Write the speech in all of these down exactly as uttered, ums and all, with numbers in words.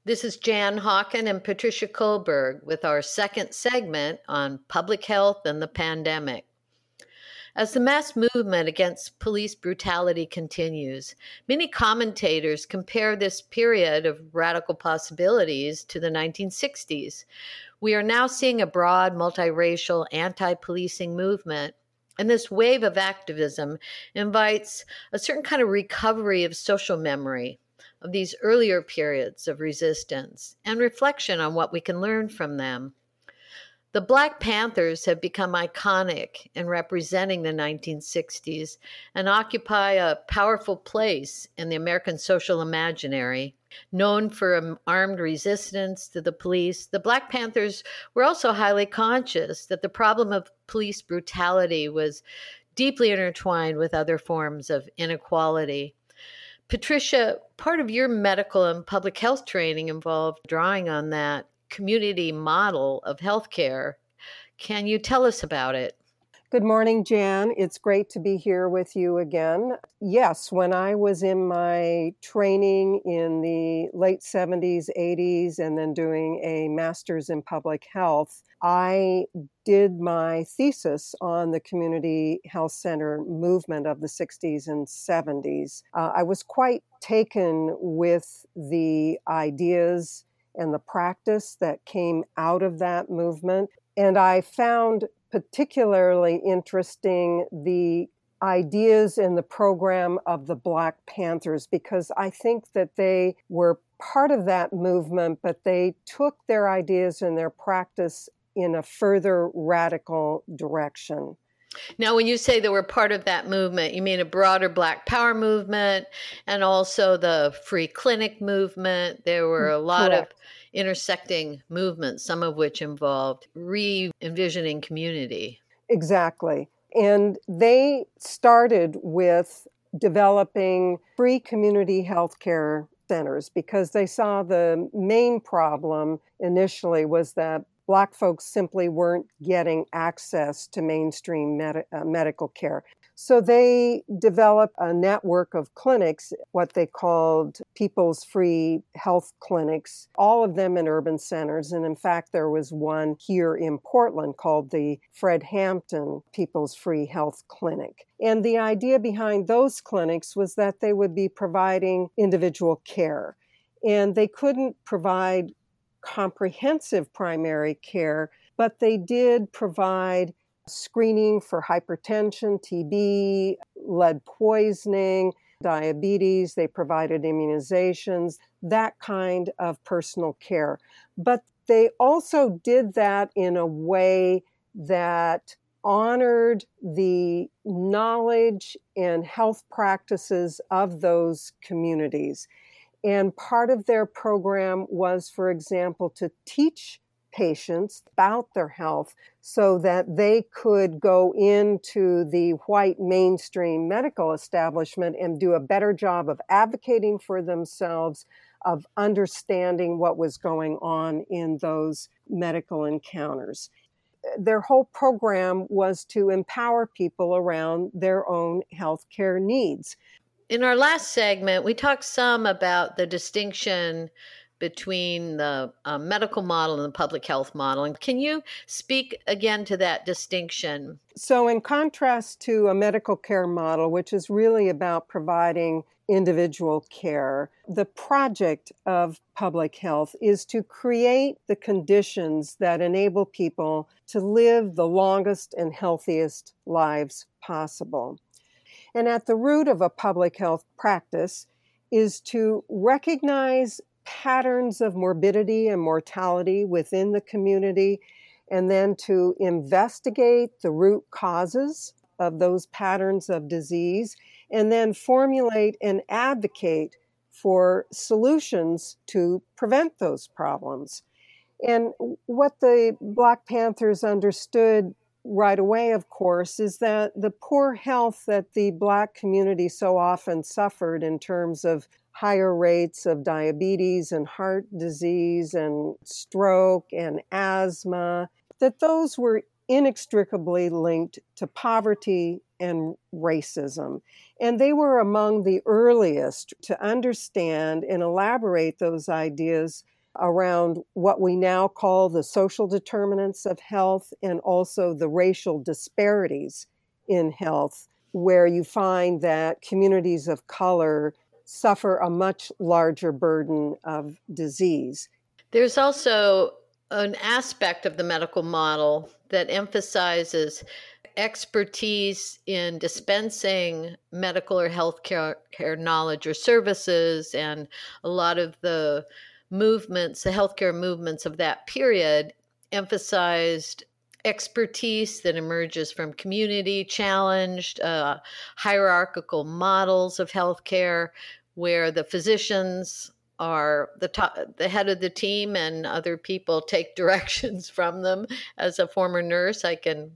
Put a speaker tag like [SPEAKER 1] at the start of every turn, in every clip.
[SPEAKER 1] This is Jan Hawken and Patricia Kohlberg with our second segment on public health and the pandemic. As the mass movement against police brutality continues, many commentators compare this period of radical possibilities to the nineteen sixties. We are now seeing a broad, multiracial, anti-policing movement, and this wave of activism invites a certain kind of recovery of social memory of these earlier periods of resistance and reflection on what we can learn from them. The Black Panthers have become iconic in representing the nineteen sixties and occupy a powerful place in the American social imaginary. Known for armed resistance to the police, the Black Panthers were also highly conscious that the problem of police brutality was deeply intertwined with other forms of inequality. Patricia, part of your medical and public health training involved drawing on that community model of healthcare. Can you tell us about it?
[SPEAKER 2] Good morning, Jan. It's great to be here with you again. Yes, when I was in my training in the late seventies, eighties, and then doing a master's in public health, I did my thesis on the community health center movement of the sixties and seventies. Uh, I was quite taken with the ideas and the practice that came out of that movement. And I found particularly interesting the ideas in the program of the Black Panthers, because I think that they were part of that movement, but they took their ideas and their practice in a further radical direction.
[SPEAKER 1] Now, when you say they were part of that movement, you mean a broader Black Power movement and also the free clinic movement. There were a lot Correct. Of intersecting movements, some of which involved re-envisioning community.
[SPEAKER 2] Exactly. And they started with developing free community healthcare centers because they saw the main problem initially was that Black folks simply weren't getting access to mainstream med- uh, medical care. So they developed a network of clinics, what they called People's Free Health Clinics, all of them in urban centers. And in fact, there was one here in Portland called the Fred Hampton People's Free Health Clinic. And the idea behind those clinics was that they would be providing individual care. And they couldn't provide comprehensive primary care, but they did provide screening for hypertension, T B, lead poisoning, diabetes. They provided immunizations, that kind of personal care. But they also did that in a way that honored the knowledge and health practices of those communities. And part of their program was, for example, to teach patients about their health so that they could go into the white mainstream medical establishment and do a better job of advocating for themselves, of understanding what was going on in those medical encounters. Their whole program was to empower people around their own healthcare needs.
[SPEAKER 1] In our last segment, we talked some about the distinction between the uh, medical model and the public health model. And can you speak again to that distinction?
[SPEAKER 2] So in contrast to a medical care model, which is really about providing individual care, the project of public health is to create the conditions that enable people to live the longest and healthiest lives possible. And at the root of a public health practice is to recognize patterns of morbidity and mortality within the community, and then to investigate the root causes of those patterns of disease, and then formulate and advocate for solutions to prevent those problems. And what the Black Panthers understood right away, of course, is that the poor health that the Black community so often suffered in terms of higher rates of diabetes and heart disease and stroke and asthma, that those were inextricably linked to poverty and racism. And they were among the earliest to understand and elaborate those ideas around what we now call the social determinants of health and also the racial disparities in health, where you find that communities of color suffer a much larger burden of disease.
[SPEAKER 1] There's also an aspect of the medical model that emphasizes expertise in dispensing medical or healthcare care knowledge or services, and a lot of the movements, the healthcare movements of that period, emphasized expertise that emerges from community challenged, uh, hierarchical models of healthcare, where the physicians are the top, the head of the team, and other people take directions from them. As a former nurse, I can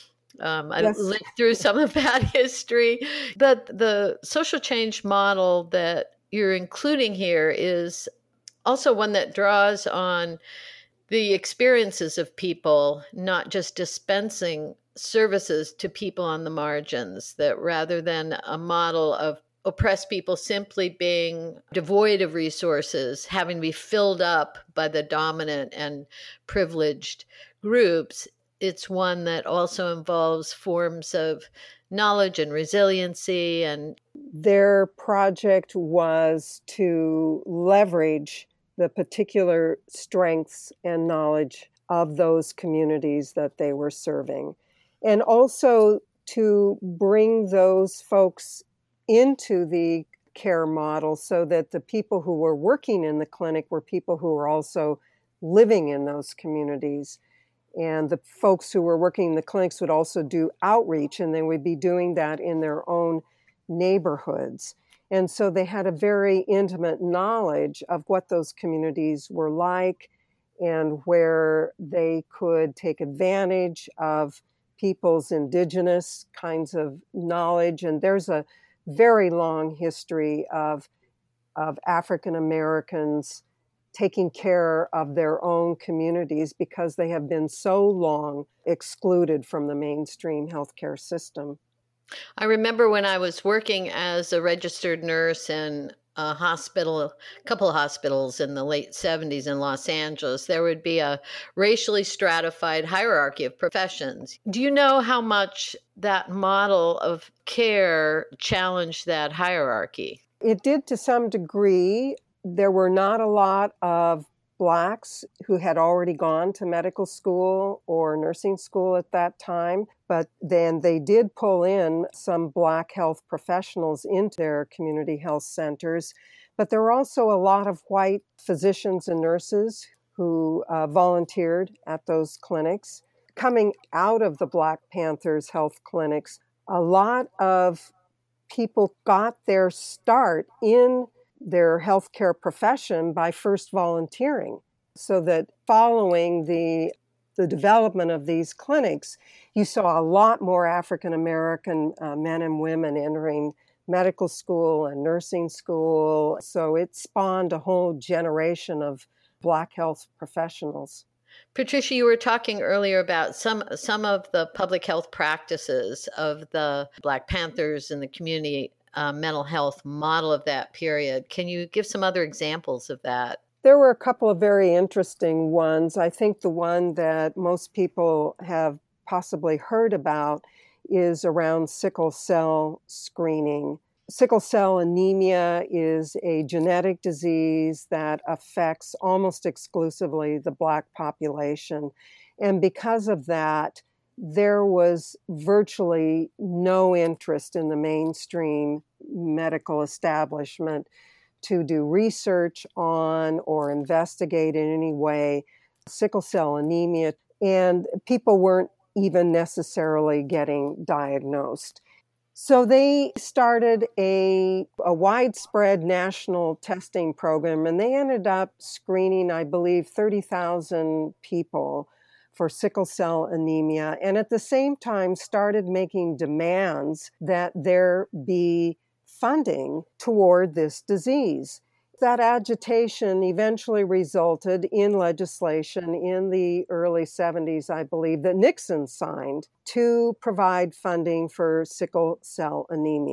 [SPEAKER 1] Um, I
[SPEAKER 2] Yes.
[SPEAKER 1] lived through some of that history. But the social change model that you're including here is also one that draws on the experiences of people, not just dispensing services to people on the margins, that rather than a model of oppressed people simply being devoid of resources, having to be filled up by the dominant and privileged groups, it's one that also involves forms of knowledge and resiliency. And
[SPEAKER 2] their project was to leverage the particular strengths and knowledge of those communities that they were serving, and also to bring those folks into the care model so that the people who were working in the clinic were people who were also living in those communities. And the folks who were working in the clinics would also do outreach, and they would be doing that in their own neighborhoods. And so they had a very intimate knowledge of what those communities were like and where they could take advantage of people's indigenous kinds of knowledge. And there's a very long history of, of African Americans taking care of their own communities because they have been so long excluded from the mainstream healthcare system.
[SPEAKER 1] I remember when I was working as a registered nurse in a hospital, a couple of hospitals in the late seventies in Los Angeles, there would be a racially stratified hierarchy of professions. Do you know how much that model of care challenged that hierarchy?
[SPEAKER 2] It did to some degree. There were not a lot of Blacks who had already gone to medical school or nursing school at that time, but then they did pull in some Black health professionals into their community health centers. But there were also a lot of white physicians and nurses who uh, volunteered at those clinics. Coming out of the Black Panthers health clinics, a lot of people got their start in their healthcare profession by first volunteering, so that following the the development of these clinics, you saw a lot more African American uh, men and women entering medical school and nursing school. So it spawned a whole generation of Black health professionals.
[SPEAKER 1] Patricia, you were talking earlier about some some of the public health practices of the Black Panthers and the community uh, mental health model of that period. Can you give some other examples of that?
[SPEAKER 2] There were a couple of very interesting ones. I think the one that most people have possibly heard about is around sickle cell screening. Sickle cell anemia is a genetic disease that affects almost exclusively the Black population. And because of that, there was virtually no interest in the mainstream medical establishment to do research on or investigate in any way sickle cell anemia. And people weren't even necessarily getting diagnosed. So they started a, a widespread national testing program, and they ended up screening, I believe, thirty thousand people for sickle cell anemia, and at the same time started making demands that there be funding toward this disease. That agitation eventually resulted in legislation in the early seventies, I believe, that Nixon signed to provide funding for sickle cell anemia.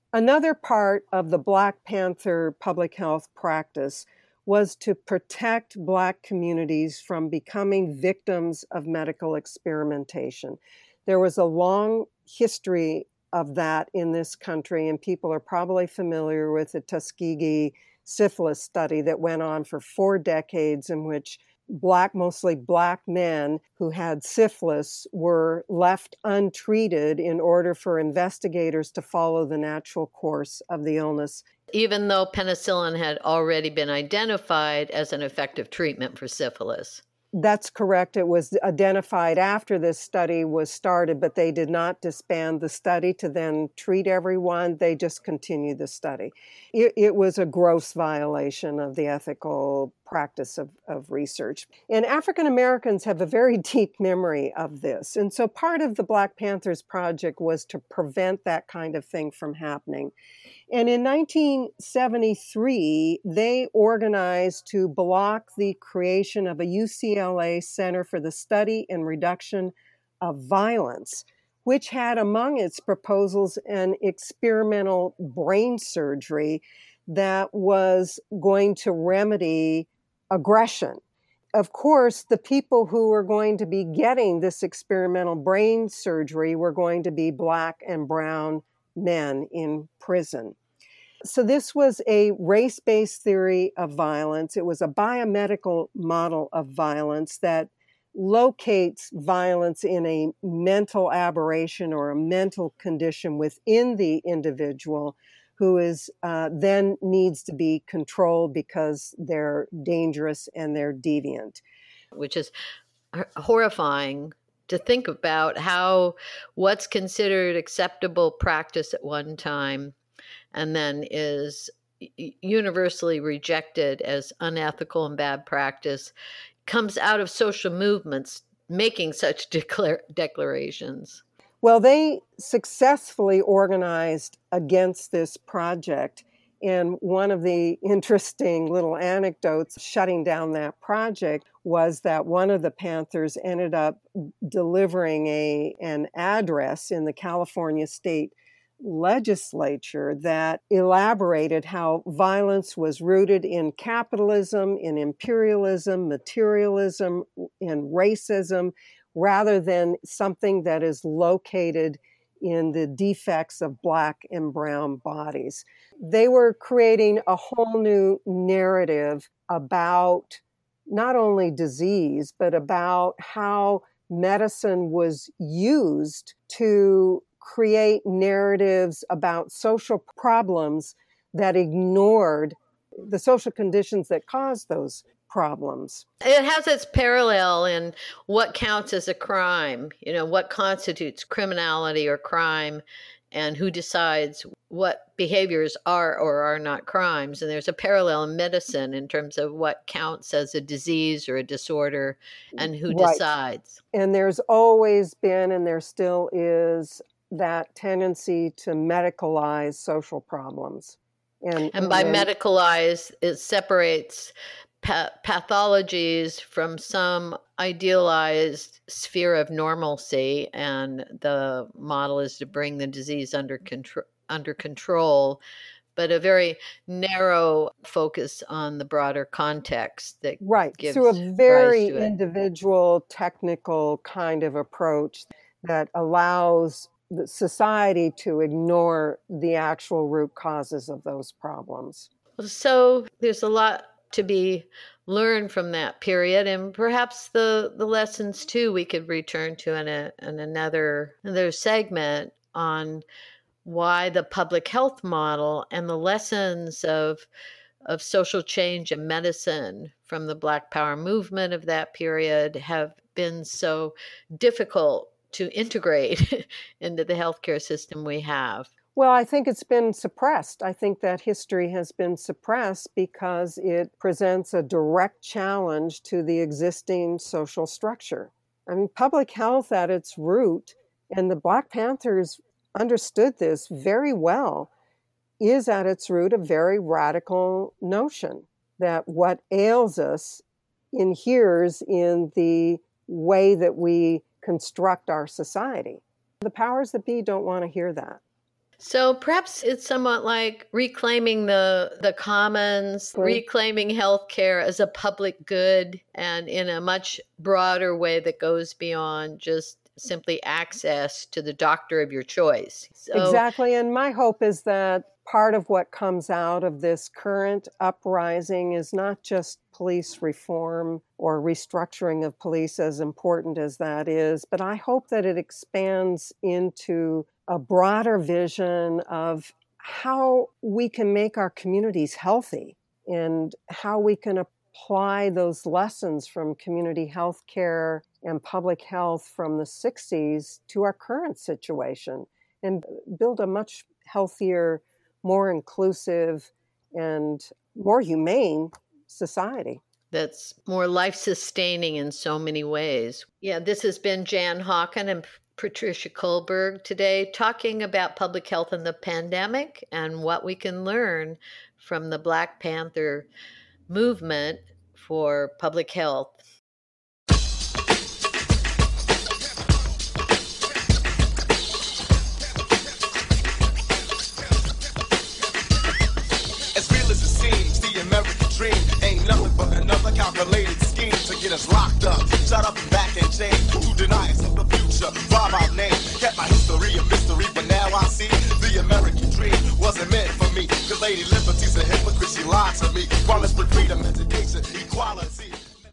[SPEAKER 2] Another part of the Black Panther public health practice was to protect Black communities from becoming victims of medical experimentation. There was a long history of that in this country, and people are probably familiar with the Tuskegee syphilis study that went on for four decades, in which Black, mostly Black men who had syphilis were left untreated in order for investigators to follow the natural course of the illness.
[SPEAKER 1] Even though penicillin had already been identified as an effective treatment for syphilis.
[SPEAKER 2] That's correct. It was identified after this study was started, but they did not disband the study to then treat everyone. They just continued the study. It, it was a gross violation of the ethical practice of, of research. And African Americans have a very deep memory of this. And so part of the Black Panthers Project was to prevent that kind of thing from happening. And in nineteen seventy-three, they organized to block the creation of a U C L A Center for the Study and Reduction of Violence, which had among its proposals an experimental brain surgery that was going to remedy aggression. Of course, the people who were going to be getting this experimental brain surgery were going to be Black and brown men in prison. So this was a race-based theory of violence. It was a biomedical model of violence that locates violence in a mental aberration or a mental condition within the individual who is uh, then needs to be controlled because they're dangerous and they're deviant.
[SPEAKER 1] Which is horrifying to think about, how what's considered acceptable practice at one time and then is universally rejected as unethical and bad practice comes out of social movements making such declar- declarations.
[SPEAKER 2] Well, they successfully organized against this project. And one of the interesting little anecdotes shutting down that project was that one of the Panthers ended up delivering a, an address in the California State Legislature that elaborated how violence was rooted in capitalism, in imperialism, materialism, in racism, rather than something that is located in the defects of Black and brown bodies. They were creating a whole new narrative about not only disease, but about how medicine was used to create narratives about social problems that ignored the social conditions that caused those problems.
[SPEAKER 1] It has its parallel in what counts as a crime, you know, what constitutes criminality or crime, and who decides what behaviors are or are not crimes. And there's a parallel in medicine in terms of what counts as a disease or a disorder and who
[SPEAKER 2] Right.
[SPEAKER 1] decides.
[SPEAKER 2] And there's always been, and there still is, that tendency to medicalize social problems. And,
[SPEAKER 1] And by
[SPEAKER 2] and then,
[SPEAKER 1] medicalize, it separates pa- pathologies from some idealized sphere of normalcy, and the model is to bring the disease under control, under control, but a very narrow focus on the broader context that
[SPEAKER 2] right,
[SPEAKER 1] gives
[SPEAKER 2] through a
[SPEAKER 1] rise
[SPEAKER 2] very
[SPEAKER 1] to it.
[SPEAKER 2] individual, technical kind of approach that allows the society to ignore the actual root causes of those problems.
[SPEAKER 1] So there's a lot to be learned from that period, and perhaps the, the lessons too we could return to in, a, in another another segment on why the public health model and the lessons of of social change and medicine from the Black Power movement of that period have been so difficult to integrate into the healthcare system we have.
[SPEAKER 2] Well, I think it's been suppressed. I think that history has been suppressed because it presents a direct challenge to the existing social structure. I mean, public health at its root, and the Black Panthers understood this very well, is at its root a very radical notion that what ails us inheres in the way that we construct our society. The powers that be don't want to hear that.
[SPEAKER 1] So perhaps it's somewhat like reclaiming the the commons,
[SPEAKER 2] Right.
[SPEAKER 1] reclaiming healthcare as a public good, and in a much broader way that goes beyond just simply access to the doctor of your choice. So,
[SPEAKER 2] Exactly. And my hope is that part of what comes out of this current uprising is not just police reform or restructuring of police, as important as that is, but I hope that it expands into a broader vision of how we can make our communities healthy and how we can apply those lessons from community health care and public health from the sixties to our current situation and build a much healthier, more inclusive, and more humane society.
[SPEAKER 1] That's more life-sustaining in so many ways. Yeah, this has been Jan Hawken and Patricia Kullberg today talking about public health and the pandemic and what we can learn from the Black Panther movement for public health.
[SPEAKER 3] As real as it seems, the American dream ain't nothing but another calculated scheme to get us locked up, shut up and back and chained. Who denies of the future? Rob our name, kept my history a mystery, but now I see the American dream wasn't meant for me. Cause lady, listen.